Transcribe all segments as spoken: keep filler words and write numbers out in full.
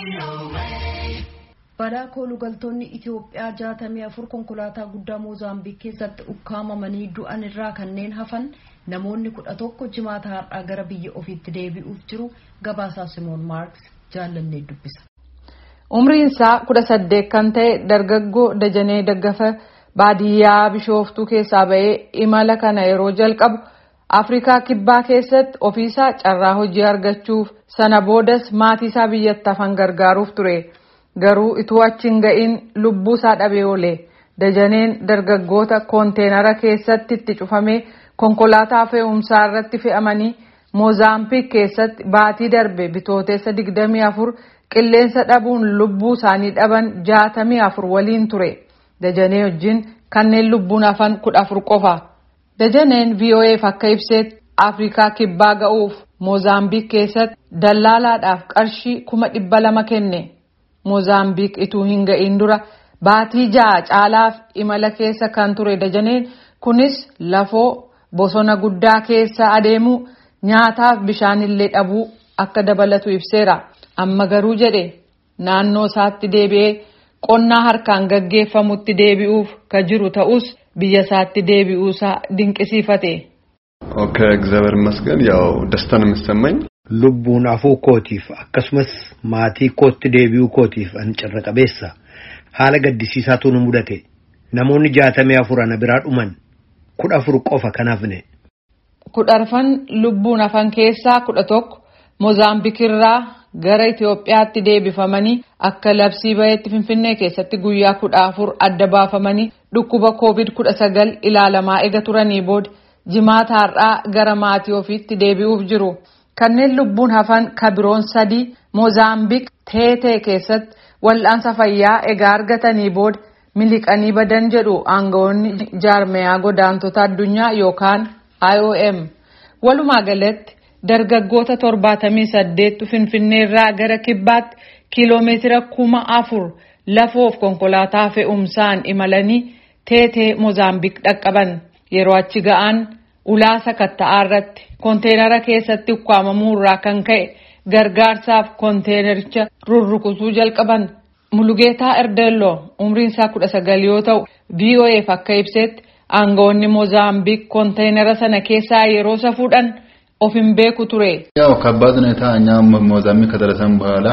Badaa koolugaltoonni Itoophiyaa jaatamii afur konkolaataa guddaa Moozaambiik keessatti ukkaamamanii du'an irraa kanneen hafan namoonni kudha tokko jimaata har'aa gara biyya ofiitti deebi'uuf jiru gabaasaa Simoon Maarks jaallannee dubbisa. Umriin isaa kudha saddeet kan ta'e dargaggoo Dajanee Daggafa baadiyyaa Bishooftuu keessaa ba'ee imala kana yeroo jalqabu Afrikaa Kibbaa keessatti ofiisaa carraa hojii argachuuf sana boodas maatii isaa biyyatti hafan gargaaruuf ture. Garuu ituu achiin ga'in lubbuu isaa dhabee oole. Dajaneen dargaggoota konteenara keessatti itti cufamee konkolaataa fe'umsaa irratti fe'amanii Moozaambiik keessatti baatii darbe bitooteessa digdamii afur qilleensa dhabuun lubbuu isaanii dhaban jaatamii afur waliin ture. Dajanee wajjin kanneen lubbuun hafan kudha afur qofa. Dajaneen V O F akka ibseetti Afrikaa Kibbaa ga'uuf Moozaambiik keessatti dallaalaadhaaf qarshii kuma dhibba lama kenne. Moozaambiik ituu hin ga'in dura baatii ja'a caalaaf imala keessa kan ture Dajaneen kunis lafoo bosona guddaa keessa adeemu nyaataaf bishaan illee dhabuu akka dabalatu ibseera. Amma garuu jedhe naannoo isaatti deebi'ee qonnaa harkaan gaggeeffamutti deebi'uuf ka jiru ta'us biyya isaatti deebi'uusaa dinqisiifate. Okay, እግዚአብሔር ይመስገን ያው ደስታ ነው የሚሰማኝ. Lubbuun afuu kootiif akkasumas maatii kootti deebi'uu kootiif an carra qabeessa haala gaddisiisaatu nu mudate. Namoonni jaatamii afur ana biraa dhuman kudha afur qofa kan hafne. Kudha arfan lubbuun hafan keessaa kudha tokko Moozaambiik irraa gara Itoophiyaatti deebifamanii akka labsii baheetti Finfinnee keessatti guyyaa kudha afur adda baafamanii dhukkuba koovid kudha sagal ilaalamaa eega turanii booda jimaata har'aa gara maatii ofiitti deebi'uuf jiru. Kanneen lubbuun hafan kabiroon sadii Moozaambiik teetee keessatti wal'aansa fayyaa egaa argatanii booda miliqanii badan jedhu aangawoonni jaarmeyaa godaantota addunyaa yookaan I O M. Walumaa galatti dargaggoota torbaatamii saddeettu Finfinnee irraa gara Kibbaatti kiiloomeetira kuma afur lafoof konkolaataa fe'umsaan imalanii teetee Moozaambiik dhaqqaban. Yeroo achi ga'an ulaasa katta'aa irratti konteenara keessatti ukkaamamuu irraa kan ka'e gargaarsaaf konteenericha rurrukutuu jalqaban. Mulugeetaa Erdello umriin isaa kudha sagal yoo ta'u V O F akka ibsetti aangawoonni Moozaambiik konteenara sana keessaa yeroo safuudhaan of hin beeku ture. ያው ከባድ ሁኔታ እኛ ሞዛምቢክ ከደረሰን በኋላ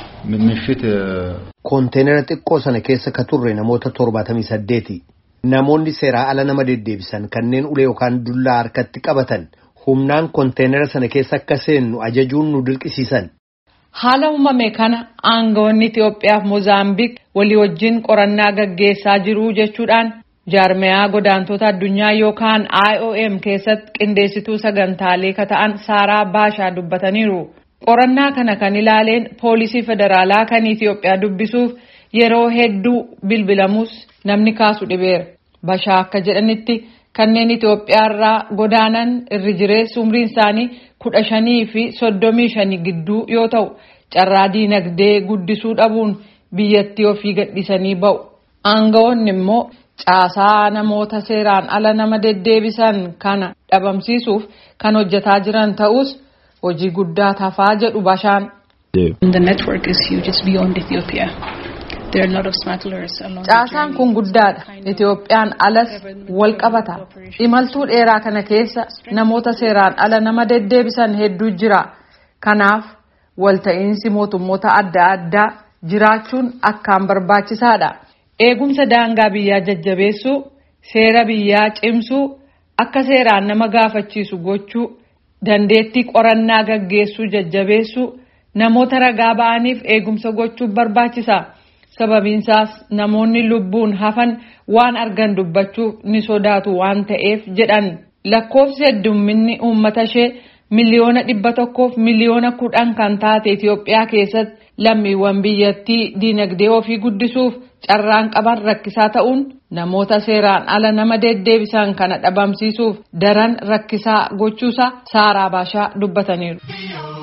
ምሽት konteenara xiqqoo sana keessa ka turre namoota torbaatamii saddeeti. Namoonni seeraa ala nama deddeebisan kanneen ulee yookaan dullaa harkatti qabatan humnaan konteenara sana keessa akka seennu ajajuun nu dirqisiisan. Haala uumame kana aangawoonni Itoophiyaa fi Moozaambiik walii wajjin qorannaa gaggeessaa jiru jechuudhaan jaarmeyaa godaantota addunyaa yookaan I O M keessatti qindeessituu sagantaalee ka ta'an Saaraa Baashaa dubbataniiru. Qorannaa kana kan ilaaleen poolisii federaalaa kan Itoophiyaa dubbisuuf yeroo hedduu bilbilamus namni kaasu dhibeera. Bashaa akka jedhanitti kanneen Itoophiyaa irraa godaanan irri jireessi umriin isaanii kudha shanii fi soddomii shanii gidduu yoo ta'u carraa diinagdee guddisuu dhabuun biyyattii ofii gadhiisanii ba'u. Aangawoonni immoo caasaa namoota seeraan ala nama deddeebisan kana dhabamsiisuuf kan hojjetaa jiran ta'us hojii guddaa tafaa jedhu Bashaan. The network is huge. It's beyond Ethiopia. There are a lot of smugglers along the Caasaan kun guddaadha. Itoophiyaan alas wal qabata. Imaltuu dheeraa kana keessa namoota seeraan ala nama deddeebisan hedduu jira. Kanaaf walta'iinsi mootummoota adda addaa jiraachuun akkaan barbaachisaadha. Eegumsa daangaa biyyaa jajjabeessuu, seera biyyaa cimsuu, akka seeraan nama gaafachiisu gochuu, dandeettii qorannaa gaggeessuu jajjabeessuu, namoota ragaa ba'aniif eegumsa gochuuf barbaachisa. Sababiinsaas namoonni lubbuun hafan waan argan dubbachuuf ni sodaatu waan ta'eef jedhan. Lakkoofsi heddumminni uummata ishee miliyoona dhibba tokkoof miliyoona kudhan kan taate Itoophiyaa keessatti lammiiwwan biyyattii diinagdee ofii guddisuuf carraan qaban rakkisaa ta'uun namoota seeraan ala nama deddeebisan kana dhabamsiisuuf daran rakkisaa gochuusa Saaraa Baashaa dubbataniiru.